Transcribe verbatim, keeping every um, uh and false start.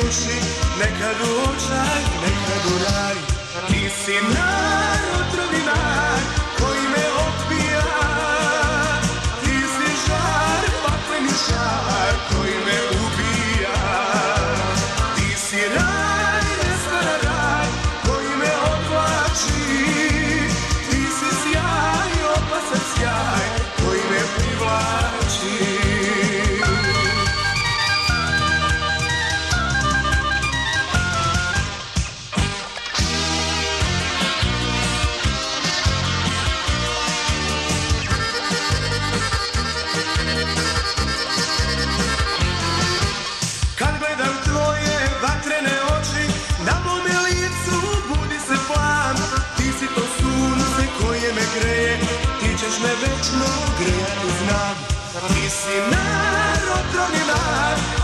kući, nekad u očaj, nekad u raj. Ti si najotrovni nar koji me opija. Ti si žar, pakleni žar koji me ubija. Ti si raj, nestvaran raj koji me odvlači. Ti si sjaj, opasan sjaj koji me privlači. Kad gledam tvoje vatrene oči, na mome licu budi se plan. Ti si to sunce koje me greje, ti ćeš me večno grejati, znam. Ti si nar, otrovni nar